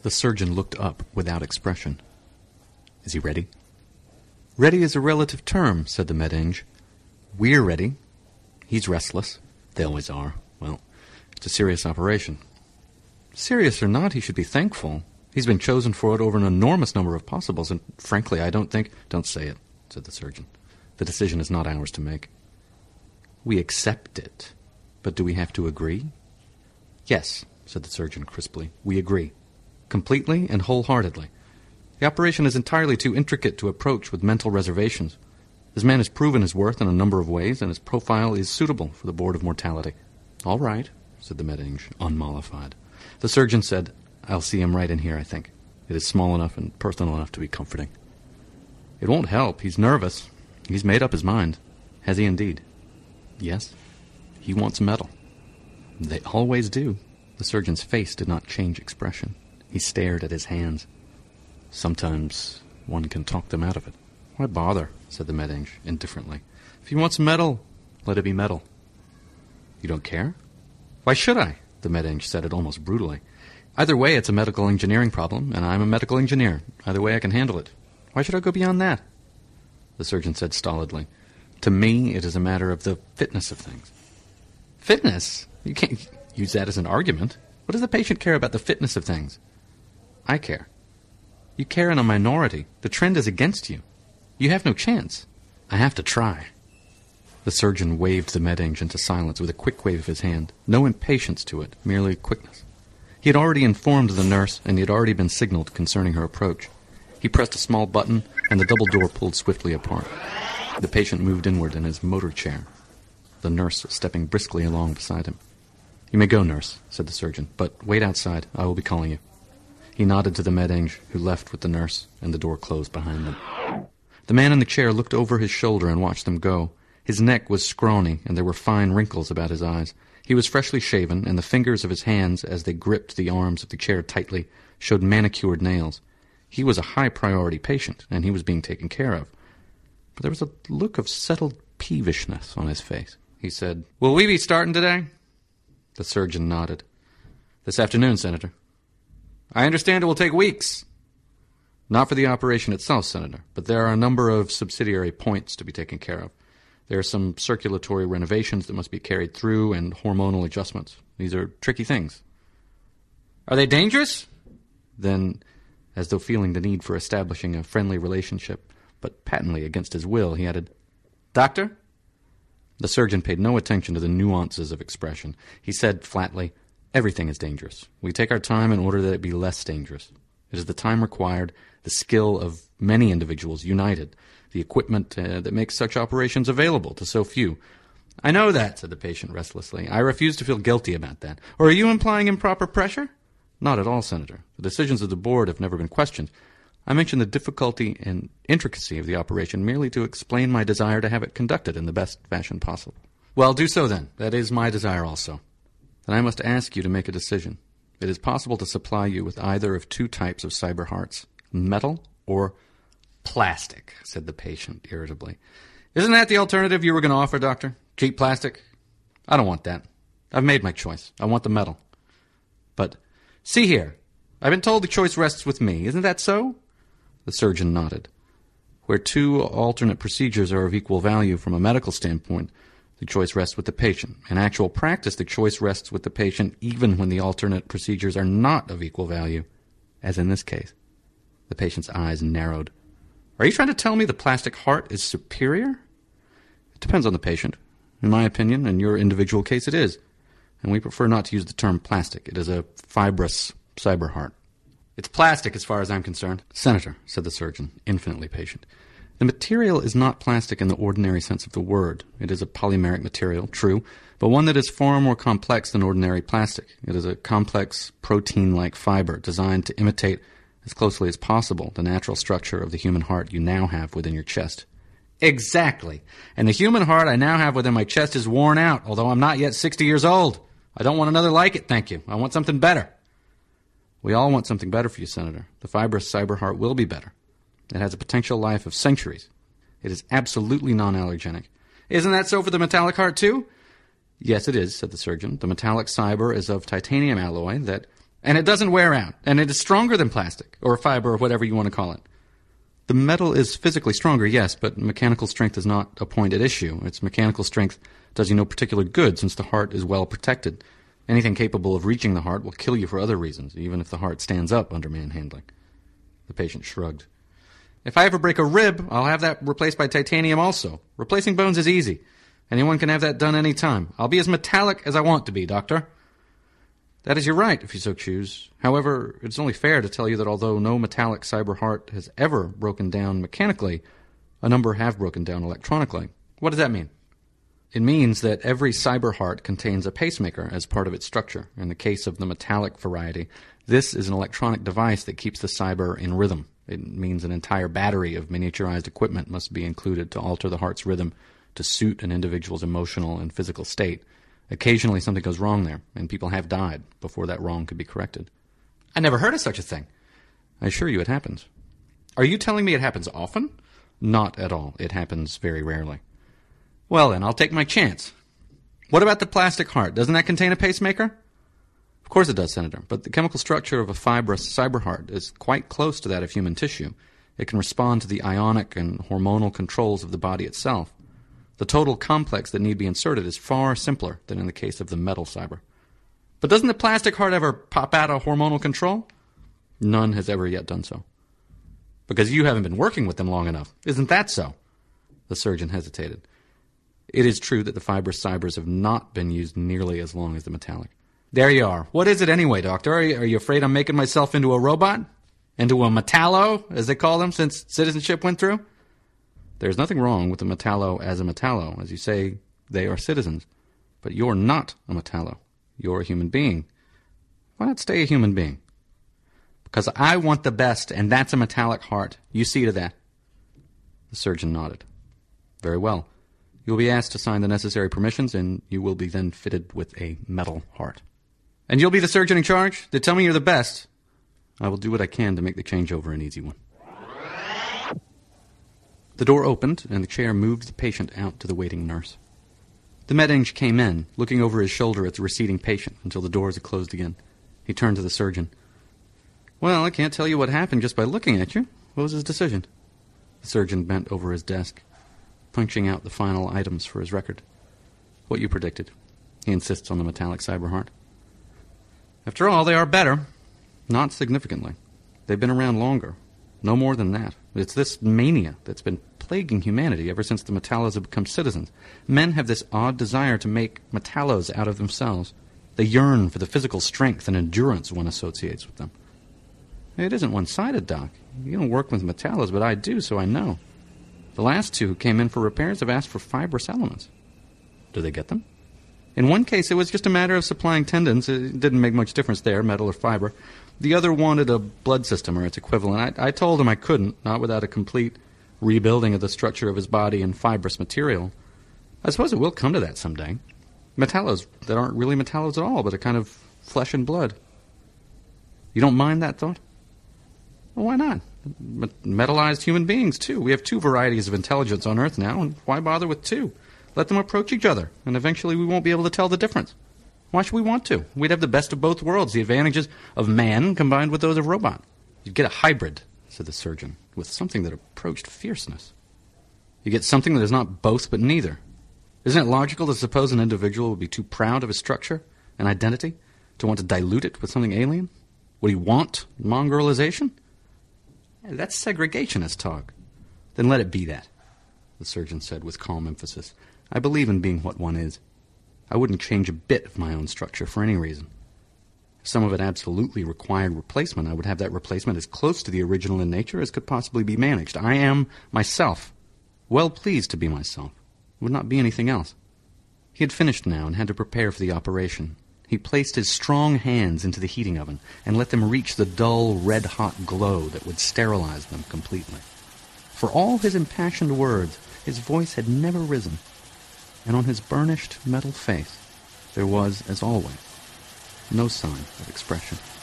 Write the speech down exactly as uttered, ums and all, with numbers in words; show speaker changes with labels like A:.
A: The surgeon looked up without expression. Is he ready? Ready is a relative term, said the med-eng. We're ready. He's restless. They always are. Well, it's a serious operation. Serious or not, he should be thankful. He's been chosen for it over an enormous number of possibles, and frankly, I don't think... Don't say it, said the surgeon. The decision is not ours to make. We accept it. But do we have to agree? Yes, said the surgeon crisply. We agree. Completely and wholeheartedly. The operation is entirely too intricate to approach with mental reservations. This man has proven his worth in a number of ways, and his profile is suitable for the Board of Mortality. All right, said the med-eng, unmollified. The surgeon said, I'll see him right in here, I think. It is small enough and personal enough to be comforting. It won't help. He's nervous. He's made up his mind. Has he indeed? Yes. He wants metal. They always do. The surgeon's face did not change expression. He stared at his hands. Sometimes one can talk them out of it. Why bother, said the med-eng indifferently. If he wants metal, let it be metal. You don't care? Why should I? The med-eng said it almost brutally. Either way, it's a medical engineering problem, and I'm a medical engineer. Either way, I can handle it. Why should I go beyond that? The surgeon said stolidly. To me, it is a matter of the fitness of things. Fitness? You can't use that as an argument. What does the patient care about the fitness of things? I care. You care in a minority. The trend is against you. You have no chance. I have to try. The surgeon waved the med-eng into silence with a quick wave of his hand. No impatience to it, merely quickness. He had already informed the nurse, and he had already been signaled concerning her approach. He pressed a small button, and the double door pulled swiftly apart. The patient moved inward in his motor chair, the nurse stepping briskly along beside him. You may go, nurse, said the surgeon, but wait outside. I will be calling you. He nodded to the med-eng, who left with the nurse, and the door closed behind them. The man in the chair looked over his shoulder and watched them go. His neck was scrawny, and there were fine wrinkles about his eyes. He was freshly shaven, and the fingers of his hands, as they gripped the arms of the chair tightly, showed manicured nails. He was a high-priority patient, and he was being taken care of. But there was a look of settled peevishness on his face. He said, Will we be starting today? The surgeon nodded. This afternoon, Senator. I understand it will take weeks. Not for the operation itself, Senator, but there are a number of subsidiary points to be taken care of. There are some circulatory renovations that must be carried through and hormonal adjustments. These are tricky things. Are they dangerous? Then, as though feeling the need for establishing a friendly relationship, but patently against his will, he added, Doctor? The surgeon paid no attention to the nuances of expression. He said flatly, Everything is dangerous. We take our time in order that it be less dangerous. It is the time required, the skill of many individuals united, the equipment uh, that makes such operations available to so few. I know that, said the patient restlessly. I refuse to feel guilty about that. Or are you implying improper pressure? Not at all, Senator. The decisions of the board have never been questioned. I mention the difficulty and intricacy of the operation merely to explain my desire to have it conducted in the best fashion possible. Well, do so then. That is my desire also. Then I must ask you to make a decision. It is possible to supply you with either of two types of cyber hearts, metal or plastic, said the patient irritably. Isn't that the alternative you were going to offer, Doctor? Cheap plastic? I don't want that. I've made my choice. I want the metal. But, see here, I've been told the choice rests with me. Isn't that so? The surgeon nodded. Where two alternate procedures are of equal value from a medical standpoint, the choice rests with the patient. In actual practice, the choice rests with the patient even when the alternate procedures are not of equal value, as in this case. The patient's eyes narrowed. Are you trying to tell me the plastic heart is superior? It depends on the patient. In my opinion, in your individual case, it is. And we prefer not to use the term plastic. It is a fibrous cyber heart. It's plastic as far as I'm concerned. Senator, said the surgeon, infinitely patient, the material is not plastic in the ordinary sense of the word. It is a polymeric material, true, but one that is far more complex than ordinary plastic. It is a complex protein-like fiber designed to imitate as closely as possible the natural structure of the human heart you now have within your chest. Exactly. And the human heart I now have within my chest is worn out, although I'm not yet sixty years old. I don't want another like it, thank you. I want something better. We all want something better for you, Senator. The fibrous cyber heart will be better. It has a potential life of centuries. It is absolutely non-allergenic. Isn't that so for the metallic heart, too? Yes, it is, said the surgeon. The metallic cyber is of titanium alloy that, And it doesn't wear out, and it is stronger than plastic, or fiber, or whatever you want to call it. The metal is physically stronger, yes, but mechanical strength is not a point at issue. Its mechanical strength does you no particular good, since the heart is well protected. Anything capable of reaching the heart will kill you for other reasons, even if the heart stands up under manhandling. The patient shrugged. If I ever break a rib, I'll have that replaced by titanium also. Replacing bones is easy. Anyone can have that done any time. I'll be as metallic as I want to be, doctor. That is your right, if you so choose. However, it's only fair to tell you that although no metallic cyber heart has ever broken down mechanically, a number have broken down electronically. What does that mean? It means that every cyber heart contains a pacemaker as part of its structure. In the case of the metallic variety, this is an electronic device that keeps the cyber in rhythm. It means an entire battery of miniaturized equipment must be included to alter the heart's rhythm to suit an individual's emotional and physical state. Occasionally something goes wrong there, and people have died before that wrong could be corrected. I never heard of such a thing. I assure you it happens. Are you telling me it happens often? Not at all. It happens very rarely. Well then, I'll take my chance. What about the plastic heart? Doesn't that contain a pacemaker? Of course it does, Senator, but the chemical structure of a fibrous cyber heart is quite close to that of human tissue. It can respond to the ionic and hormonal controls of the body itself. The total complex that need be inserted is far simpler than in the case of the metal cyber. But doesn't the plastic heart ever pop out of hormonal control? None has ever yet done so. Because you haven't been working with them long enough. Isn't that so? The surgeon hesitated. It is true that the fibrous cybers have not been used nearly as long as the metallic. There you are. What is it anyway, doctor? Are you, are you afraid I'm making myself into a robot? Into a metallo, as they call them since citizenship went through? There's nothing wrong with a metallo as a metallo. As you say, they are citizens. But you're not a metallo. You're a human being. Why not stay a human being? Because I want the best, and that's a metallic heart. You see to that. The surgeon nodded. Very well. You'll be asked to sign the necessary permissions, and you will be then fitted with a metal heart. And you'll be the surgeon in charge? They tell me you're the best. I will do what I can to make the changeover an easy one. The door opened, and the chair moved the patient out to the waiting nurse. The med-eng came in, looking over his shoulder at the receding patient until the doors had closed again. He turned to the surgeon. Well, I can't tell you what happened just by looking at you. What was his decision? The surgeon bent over his desk, punching out the final items for his record. What you predicted. He insists on the metallic cyber heart. After all, they are better. Not significantly. They've been around longer. No more than that. It's this mania that's been plaguing humanity ever since the metallos have become citizens. Men have this odd desire to make metallos out of themselves. They yearn for the physical strength and endurance one associates with them. It isn't one-sided, Doc. You don't work with metallos, but I do, so I know. The last two who came in for repairs have asked for fibrous elements. Do they get them? In one case, it was just a matter of supplying tendons. It didn't make much difference there, metal or fiber. The other wanted a blood system or its equivalent. I, I told him I couldn't, not without a complete rebuilding of the structure of his body in fibrous material. I suppose it will come to that someday. Metallos that aren't really metallos at all, but a kind of flesh and blood. You don't mind that thought? Well, why not? Metallized human beings, too. We have two varieties of intelligence on Earth now, and why bother with two? Let them approach each other, and eventually we won't be able to tell the difference. Why should we want to? We'd have the best of both worlds, the advantages of man combined with those of robot. You'd get a hybrid, said the surgeon, with something that approached fierceness. You get something that is not both but neither. Isn't it logical to suppose an individual would be too proud of his structure and identity to want to dilute it with something alien? Would he want mongrelization? That's segregationist talk. Then let it be that, the surgeon said with calm emphasis. I believe in being what one is. I wouldn't change a bit of my own structure for any reason. If some of it absolutely required replacement, I would have that replacement as close to the original in nature as could possibly be managed. I am myself, well pleased to be myself. It would not be anything else. He had finished now and had to prepare for the operation. He placed his strong hands into the heating oven and let them reach the dull, red-hot glow that would sterilize them completely. For all his impassioned words, his voice had never risen, and on his burnished metal face there was, as always, no sign of expression.